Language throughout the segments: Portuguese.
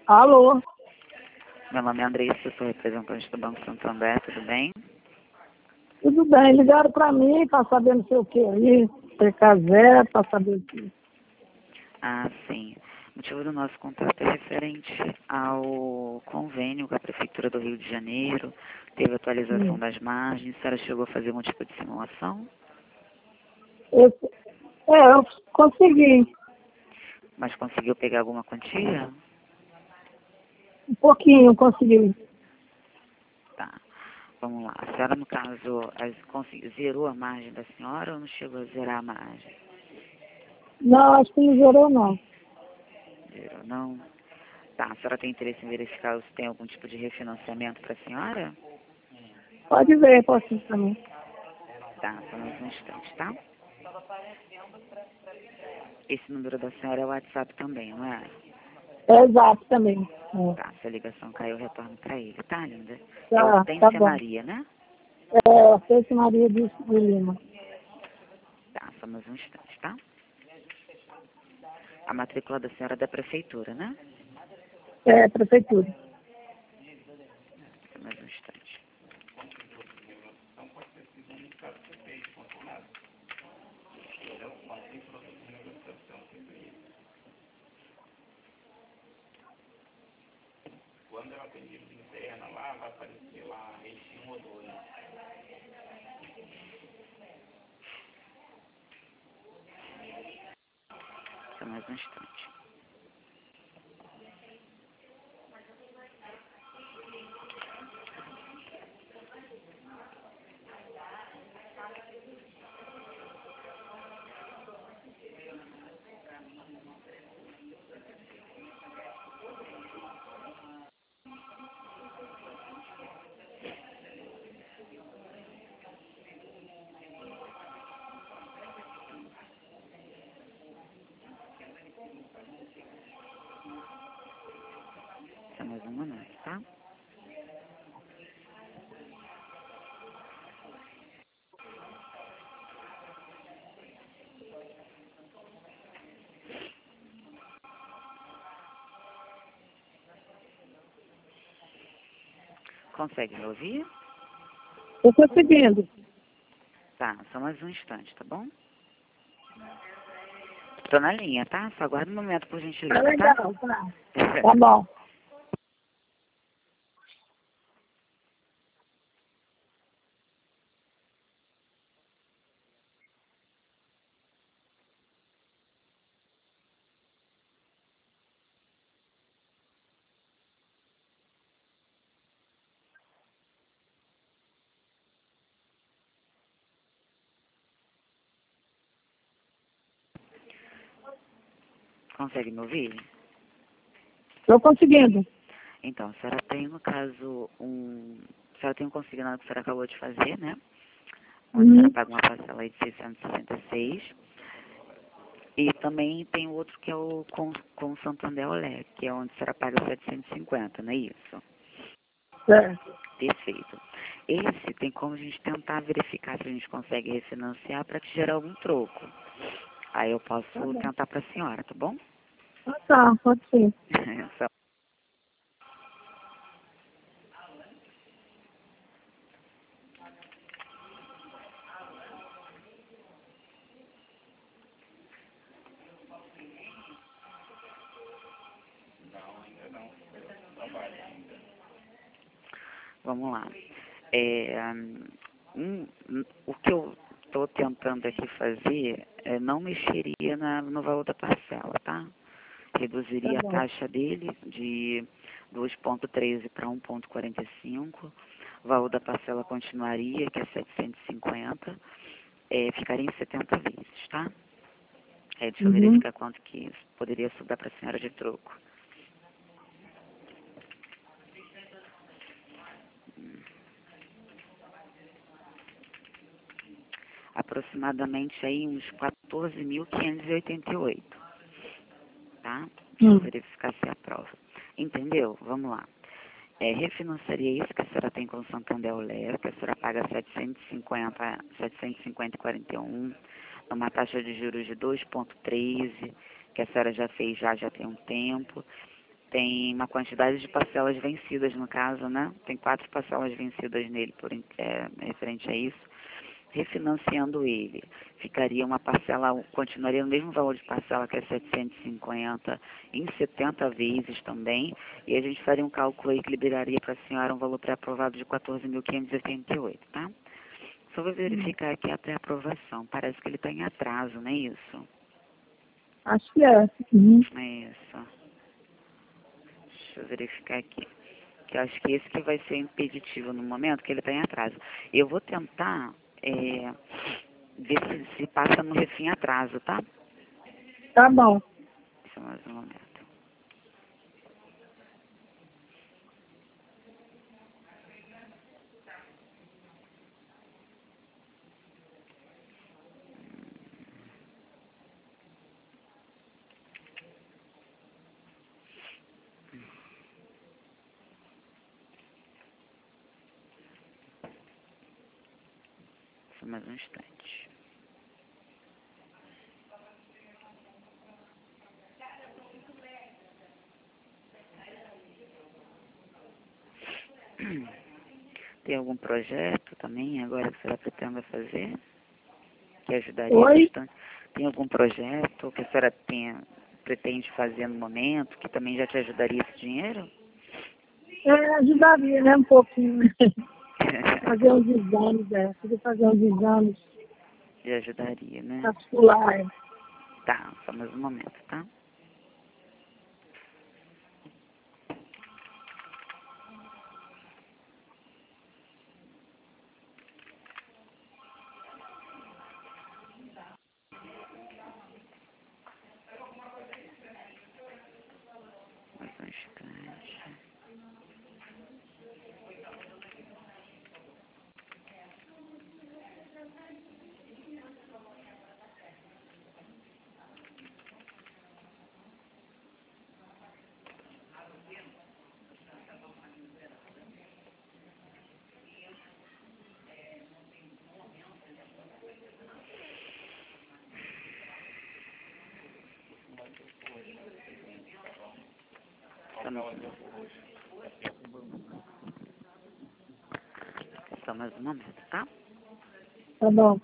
Alô? Meu nome é Andressa, sou representante do Banco Santander, tudo bem? Tudo bem, ligaram para mim para saber não sei o que aí, PK0, para saber o que. Ah, sim. O motivo do nosso contato é referente ao convênio com a Prefeitura do Rio de Janeiro, teve atualização das margens, a senhora chegou a fazer um tipo de simulação, Eu consegui, mas conseguiu pegar alguma quantia? um pouquinho consegui. Tá. Vamos lá. A senhora, no caso, zerou a margem da senhora ou não chegou a zerar a margem? Não, acho que não zerou não. Zerou, não? Tá. A senhora tem interesse em verificar se tem algum tipo de refinanciamento para a senhora? Pode ver, posso ir também. Tá, só mais um instante, tá? Esse número da senhora é o WhatsApp também, não é? É exato também. Tá, se a ligação caiu, eu retorno para ele, tá, linda? É Tá Hortência bom. Maria, né? Fez Maria de Lima. Tá, só mais um instante, tá? A matrícula da senhora é da prefeitura, né? É, prefeitura. Só mais um instante. Só mais um instante. Só mais um momento, tá? Consegue me ouvir? Estou conseguindo. Tá, só mais um instante, tá bom? Tô na linha, tá? Só aguarda um momento, por Tá gentileza, tá? legal, tá. Tá bom. Consegue me ouvir? Estou conseguindo. Então, a senhora tem, no caso, a senhora tem um consignado que a senhora acabou de fazer, né? Onde a senhora paga uma parcela aí de 666. E também tem o outro que é o com o Santander Olé, que é onde a senhora paga 750, não é isso? Certo. Perfeito. Esse tem como a gente tentar verificar se a gente consegue refinanciar para te gerar algum troco. Aí eu posso Tá bom. tentar para a senhora, tá bom? Tá, pode ser. Só- Vamos lá. É, o que eu estou tentando aqui fazer não mexeria no valor da parcela, tá? Tá Reduziria a bom. taxa dele de 2,13 para 1,45. O valor da parcela continuaria, que é 750. Ficaria em 70 vezes, tá? Deixa eu verificar quanto que isso poderia sobrar para a senhora de troco. Aproximadamente aí uns 14.588, tá? Deixa eu verificar se aprova. Entendeu? Vamos lá. Refinanciaria isso que a senhora tem com o Santander Olé, que a senhora paga 750,41, numa taxa de juros de 2,13, que a senhora já fez já tem um tempo. tem uma quantidade de parcelas vencidas no caso, né? Tem 4 parcelas vencidas nele referente a isso. Refinanciando ele, ficaria uma parcela, continuaria no mesmo valor de parcela, que é 750, em 70 vezes também, e a gente faria um cálculo aí que liberaria para a senhora um valor pré-aprovado de 14.588, tá? Só vou verificar aqui a pré-aprovação, parece que ele está em atraso, não é isso? Acho que é. Uhum. É isso. Deixa eu verificar aqui. Que eu acho que esse que vai ser impeditivo no momento, que ele está em atraso. Eu vou tentar ver se passa no refim atraso, tá? Tá bom. Só mais um momento. Só mais um instante. Tem algum projeto também agora que a senhora pretenda fazer? Que ajudaria Oi? bastante? Tem algum projeto que a senhora pretende fazer no momento, que também já te ajudaria esse dinheiro? Ajudaria, né? Um pouquinho. Fazer uns exames, Podia fazer uns exames Já ajudaria, né? vasculares. Tá, só mais um momento, tá? Mais um instante. Só mais um momento, tá? Tá bom.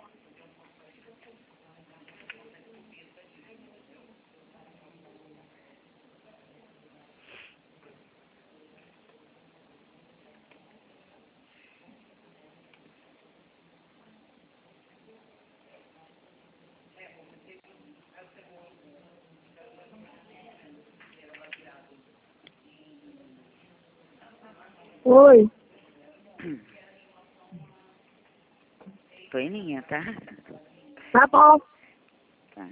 Oi? Tô em linha, tá? Tá bom. Tá.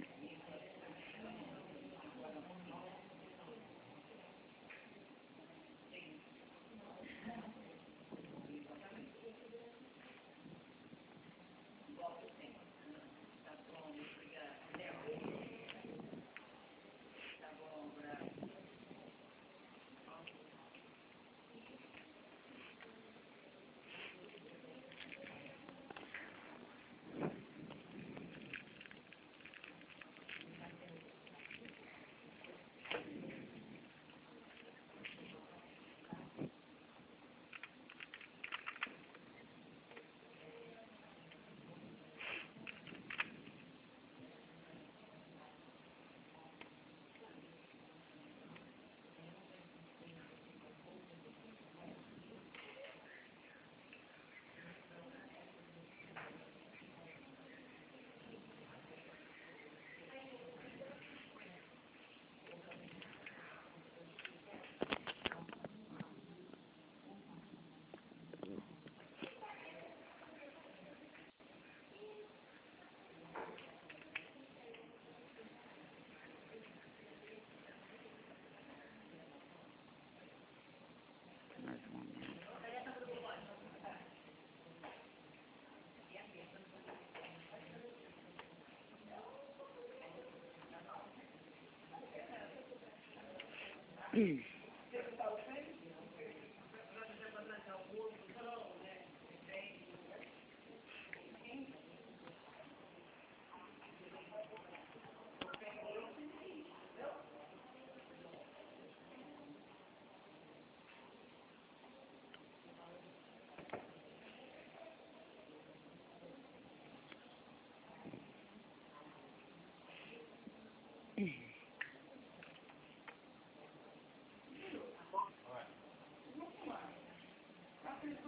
Mais um momento.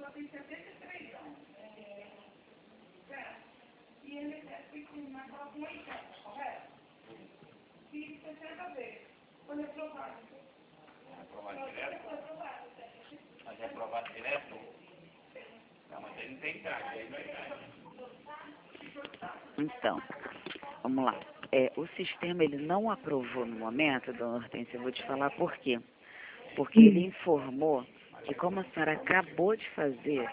Aprovado direto? Mas é aprovado direto? Não, mas ele não tem idade, aí não é idade. Então, vamos lá. O sistema ele não aprovou no momento, dona Hortência, eu vou te falar por quê. Porque ele informou que como a senhora acabou de fazer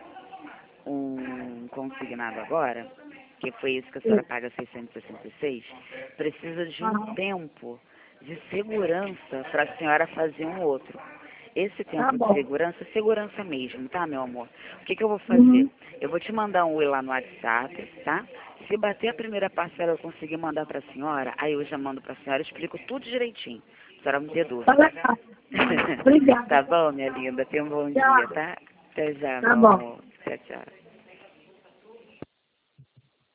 um consignado agora, que foi isso que a senhora paga 666, precisa de um tempo de segurança para a senhora fazer um outro. Esse tempo de segurança, segurança mesmo, tá, meu amor? O que eu vou fazer? Eu vou te mandar um oi lá no WhatsApp, tá? Se bater a primeira parcela eu conseguir mandar para a senhora, aí eu já mando para a senhora, explico tudo direitinho. A senhora não ter dúvida. Obrigada. Tá bom, minha linda? Tenha um bom dia, tá? Até já, Tá meu bom. amor. Tchau, tchau.